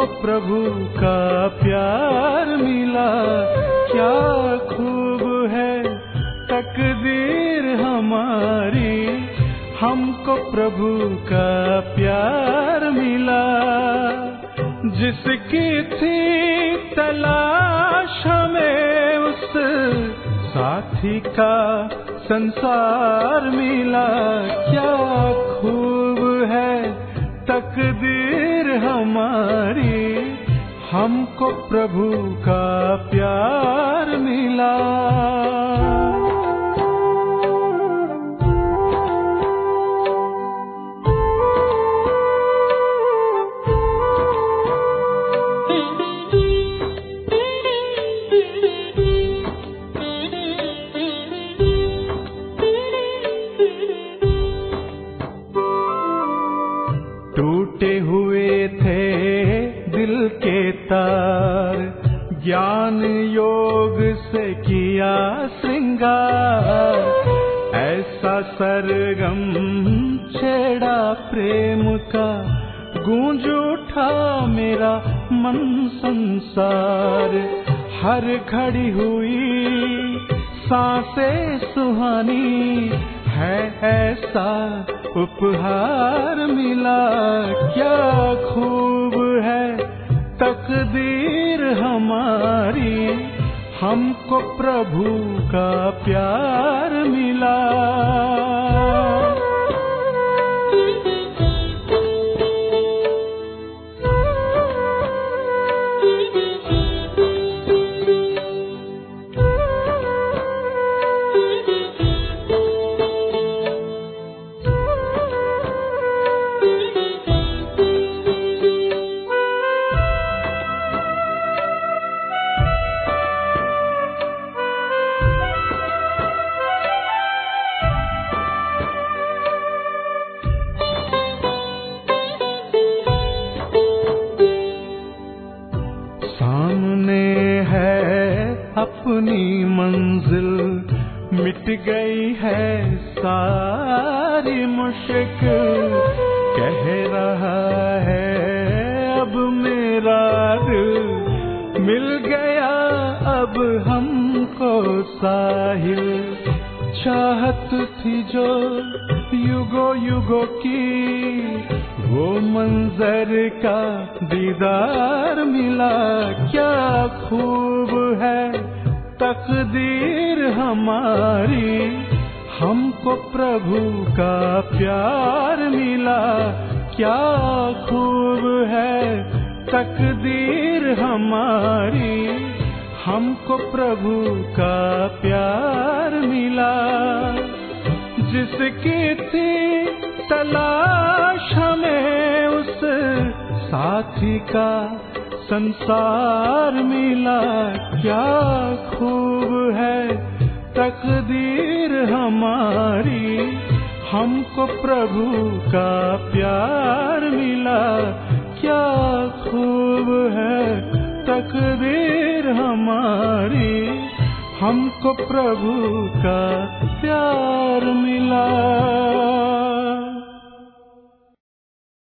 हमको प्रभु का प्यार मिला। क्या खूब है तकदीर हमारी, हमको प्रभु का प्यार मिला। जिसकी थी तलाश हमें उस साथी का संसार मिला। क्या खूब है तकदीर हमारी, हमको प्रभु का प्यार मिला। टूटे हुए थे दिल के तार, ज्ञान योग से किया श्रृंगार। ऐसा सरगम छेड़ा प्रेम का, गूंज उठा मेरा मन संसार। हर घड़ी हुई सांसें सुहानी, है ऐसा उपहार मिला। क्या खूब है तकदीर हमारी, हमको प्रभु का प्यार मिला। सामने है अपनी मंजिल, मिट गई है सारी मुश्किल। कह रहा है अब मेरा दिल, मिल गया अब हमको साहिल। चाहत थी जो युगों युगों की, वो मंजर का दीदार मिला। क्या खूब है तकदीर हमारी, हमको प्रभु का प्यार मिला। क्या खूब है तकदीर हमारी, हमको प्रभु का प्यार मिला। जिसकी थी तलाश हमें उस साथी का संसार मिला। क्या खूब है तकदीर हमारी, हमको प्रभु का प्यार मिला। क्या खूब है तकदीर हमारी, हमको प्रभु का प्यार मिला।